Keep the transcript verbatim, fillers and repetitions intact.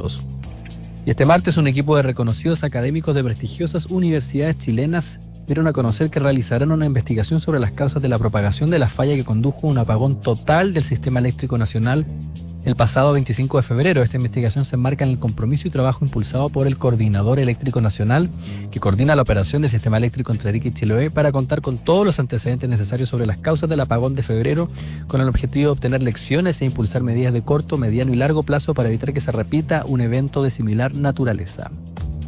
minutos. Y este martes un equipo de reconocidos académicos de prestigiosas universidades chilenas dieron a conocer que realizarán una investigación sobre las causas de la propagación de la falla que condujo a un apagón total del sistema eléctrico nacional el pasado veinticinco de febrero. Esta investigación se enmarca en el compromiso y trabajo impulsado por el Coordinador Eléctrico Nacional, que coordina la operación del sistema eléctrico entre Arica y Chiloé, para contar con todos los antecedentes necesarios sobre las causas del apagón de febrero, con el objetivo de obtener lecciones e impulsar medidas de corto, mediano y largo plazo para evitar que se repita un evento de similar naturaleza.